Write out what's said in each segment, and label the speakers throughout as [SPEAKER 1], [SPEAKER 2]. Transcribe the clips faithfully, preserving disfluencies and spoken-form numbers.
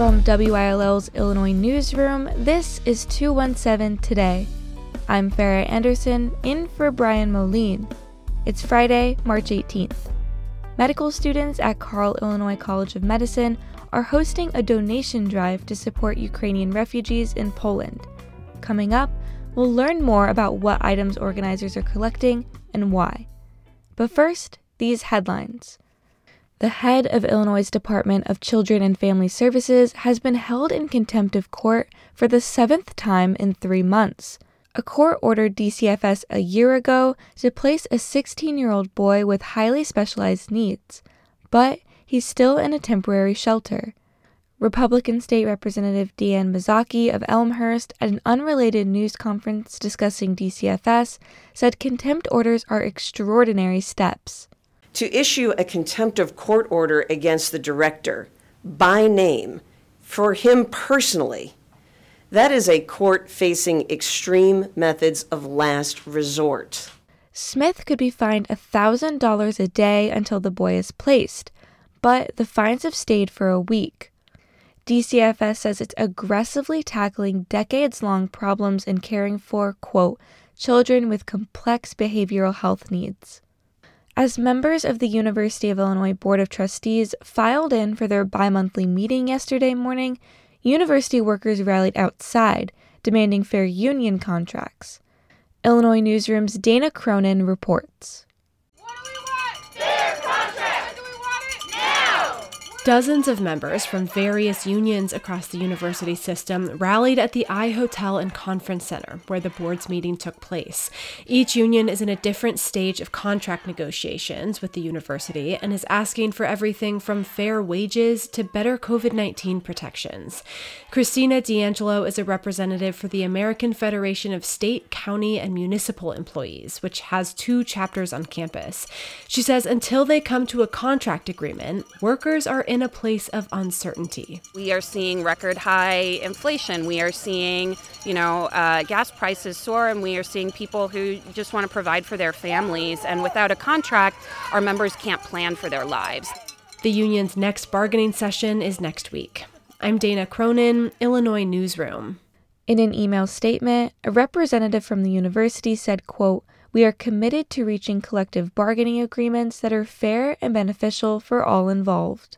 [SPEAKER 1] From W I L L's Illinois Newsroom, this is two one seven Today. I'm Farah Anderson, in for Brian Moline. It's Friday, March eighteenth. Medical students at Carle Illinois College of Medicine are hosting a donation drive to support Ukrainian refugees in Poland. Coming up, we'll learn more about what items organizers are collecting and why. But first, these headlines. The head of Illinois' Department of Children and Family Services has been held in contempt of court for the seventh time in three months. A court ordered D C F S a year ago to place a sixteen-year-old boy with highly specialized needs, but he's still in a temporary shelter. Republican State Representative Deanne Mazzocchi of Elmhurst, at an unrelated news conference discussing D C F S, said contempt orders are extraordinary steps.
[SPEAKER 2] To issue a contempt of court order against the director, by name, for him personally, that is a court facing extreme methods of last resort.
[SPEAKER 1] Smith could be fined one thousand dollars a day until the boy is placed, but the fines have stayed for a week. D C F S says it's aggressively tackling decades-long problems in caring for, quote, children with complex behavioral health needs. As members of the University of Illinois Board of Trustees filed in for their bi-monthly meeting yesterday morning, university workers rallied outside, demanding fair union contracts. Illinois Newsroom's Dana Cronin reports.
[SPEAKER 3] What do we want? Fair contract! When do we want it? Now!
[SPEAKER 4] Dozens of members from various unions across the university system rallied at the I Hotel and Conference Center, where the board's meeting took place. Each union is in a different stage of contract negotiations with the university and is asking for everything from fair wages to better covid nineteen protections. Christina D'Angelo is a representative for the American Federation of State, County, and Municipal Employees, which has two chapters on campus. She says until they come to a contract agreement, workers are in a place of uncertainty.
[SPEAKER 5] We are seeing record high inflation. We are seeing, you know, uh, gas prices soar, and we are seeing people who just want to provide for their families. And without a contract, our members can't plan for their lives.
[SPEAKER 4] The union's next bargaining session is next week. I'm Dana Cronin, Illinois Newsroom.
[SPEAKER 1] In an email statement, a representative from the university said, quote, "We are committed to reaching collective bargaining agreements that are fair and beneficial for all involved."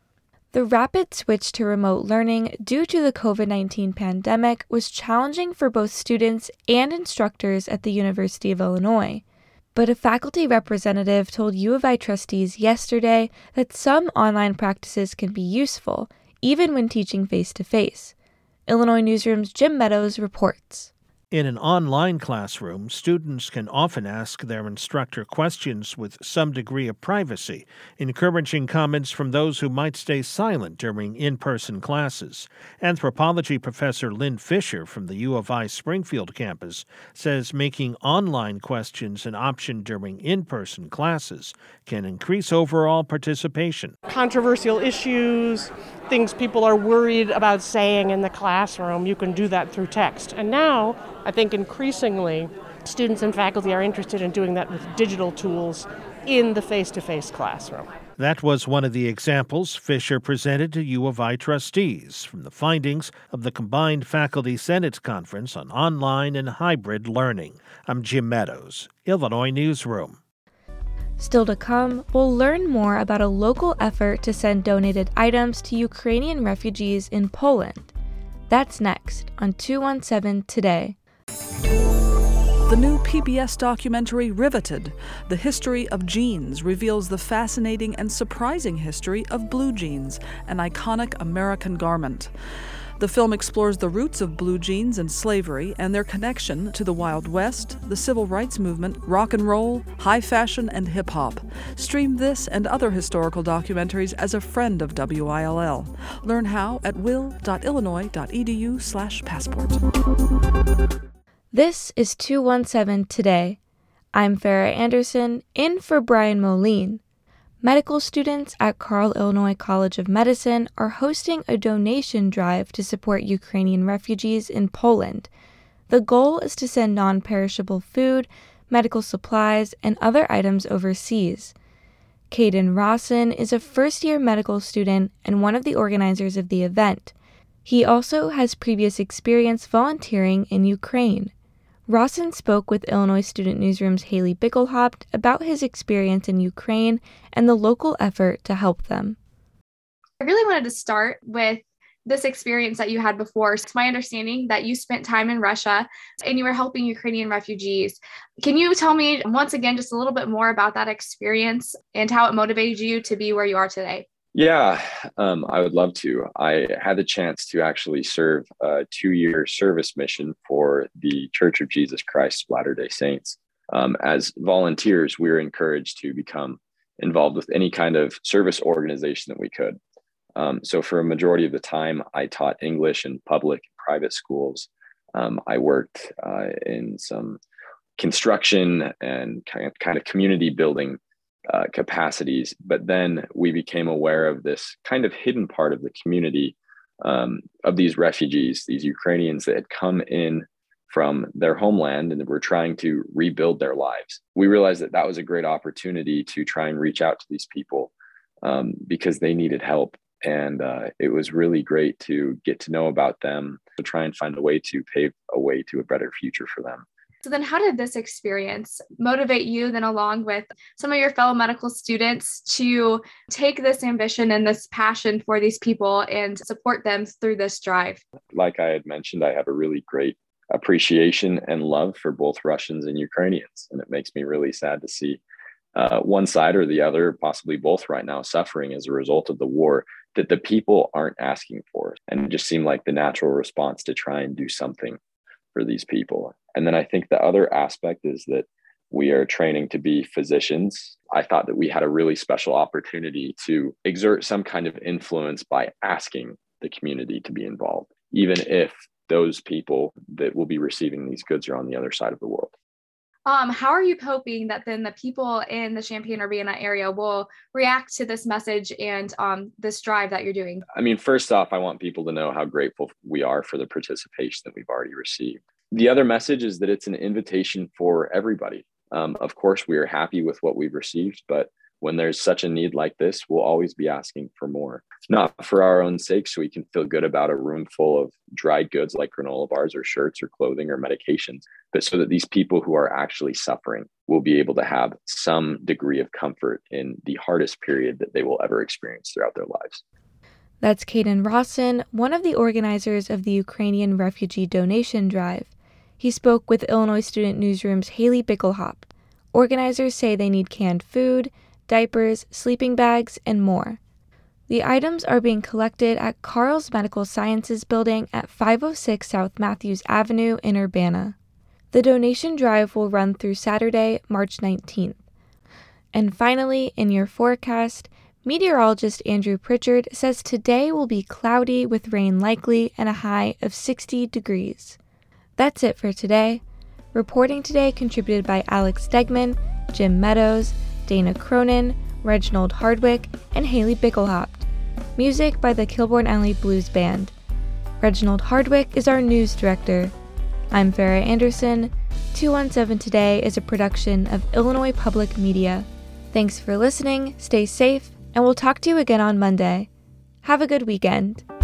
[SPEAKER 1] The rapid switch to remote learning due to the covid nineteen pandemic was challenging for both students and instructors at the University of Illinois. But a faculty representative told U of I trustees yesterday that some online practices can be useful, even when teaching face-to-face. Illinois Newsroom's Jim Meadows reports.
[SPEAKER 6] In an online classroom, students can often ask their instructor questions with some degree of privacy, encouraging comments from those who might stay silent during in-person classes. Anthropology professor Lynn Fisher from the U of I Springfield campus says making online questions an option during in-person classes can increase overall participation.
[SPEAKER 7] Controversial issues, things people are worried about saying in the classroom, you can do that through text. And now, I think increasingly, students and faculty are interested in doing that with digital tools in the face-to-face classroom.
[SPEAKER 6] That was one of the examples Fisher presented to U of I trustees from the findings of the Combined Faculty Senate Conference on Online and Hybrid Learning. I'm Jim Meadows, Illinois Newsroom.
[SPEAKER 1] Still to come, we'll learn more about a local effort to send donated items to Ukrainian refugees in Poland. That's next on two one seven Today.
[SPEAKER 8] The new P B S documentary Riveted, The History of Jeans, reveals the fascinating and surprising history of blue jeans, an iconic American garment. The film explores the roots of blue jeans and slavery and their connection to the Wild West, the Civil Rights Movement, rock and roll, high fashion, and hip-hop. Stream this and other historical documentaries as a friend of W I L L. Learn how at will.illinois.edu slash passport.
[SPEAKER 1] This is two one seven Today. I'm Farah Anderson, in for Brian Moline. Medical students at Carle Illinois College of Medicine are hosting a donation drive to support Ukrainian refugees in Poland. The goal is to send non-perishable food, medical supplies, and other items overseas. Caden Rawson is a first-year medical student and one of the organizers of the event. He also has previous experience volunteering in Ukraine. Rawson spoke with Illinois Student Newsroom's Haley Bickelhaupt about his experience in Ukraine and the local effort to help them.
[SPEAKER 9] I really wanted to start with this experience that you had before. It's my understanding that you spent time in Russia and you were helping Ukrainian refugees. Can you tell me once again just a little bit more about that experience and how it motivated you to be where you are today?
[SPEAKER 10] Yeah, um, I would love to. I had the chance to actually serve a two-year service mission for the Church of Jesus Christ of Latter-day Saints. Um, as volunteers, we were encouraged to become involved with any kind of service organization that we could. Um, so for a majority of the time, I taught English in public and private schools. Um, I worked uh, in some construction and kind of, kind of community building uh, capacities. But then we became aware of this kind of hidden part of the community um, of these refugees, these Ukrainians that had come in from their homeland and were trying to rebuild their lives. We realized that that was a great opportunity to try and reach out to these people um, because they needed help. And uh, it was really great to get to know about them, to try and find a way to pave a way to a better future for them.
[SPEAKER 9] So then how did this experience motivate you then along with some of your fellow medical students to take this ambition and this passion for these people and support them through this drive?
[SPEAKER 10] Like I had mentioned, I have a really great appreciation and love for both Russians and Ukrainians. And it makes me really sad to see uh, one side or the other, possibly both right now, suffering as a result of the war that the people aren't asking for. And it just seemed like the natural response to try and do something for these people. And then I think the other aspect is that we are training to be physicians. I thought that we had a really special opportunity to exert some kind of influence by asking the community to be involved, even if those people that will be receiving these goods are on the other side of the world.
[SPEAKER 9] Um, how are you hoping that then the people in the Champaign-Urbana area will react to this message and um, this drive that you're doing?
[SPEAKER 10] I mean, first off, I want people to know how grateful we are for the participation that we've already received. The other message is that it's an invitation for everybody. Um, of course, we are happy with what we've received, but when there's such a need like this, we'll always be asking for more. Not for our own sake, so we can feel good about a room full of dried goods like granola bars or shirts or clothing or medications, but so that these people who are actually suffering will be able to have some degree of comfort in the hardest period that they will ever experience throughout their lives.
[SPEAKER 1] That's Caden Rawson, one of the organizers of the Ukrainian Refugee Donation Drive. He spoke with Illinois Student Newsroom's Haley Bickelhaupt. Organizers say they need canned food, diapers, sleeping bags, and more. The items are being collected at Carle's Medical Sciences Building at five oh six South Matthews Avenue in Urbana. The donation drive will run through Saturday, March nineteenth. And finally, in your forecast, meteorologist Andrew Pritchard says today will be cloudy with rain likely and a high of sixty degrees. That's it for today. Reporting today contributed by Alex Stegman, Jim Meadows, Dana Cronin, Reginald Hardwick, and Haley Bickelhaupt. Music by the Kilbourne Alley Blues Band. Reginald Hardwick is our news director. I'm Farrah Anderson. two one seven Today is a production of Illinois Public Media. Thanks for listening, stay safe, and we'll talk to you again on Monday. Have a good weekend.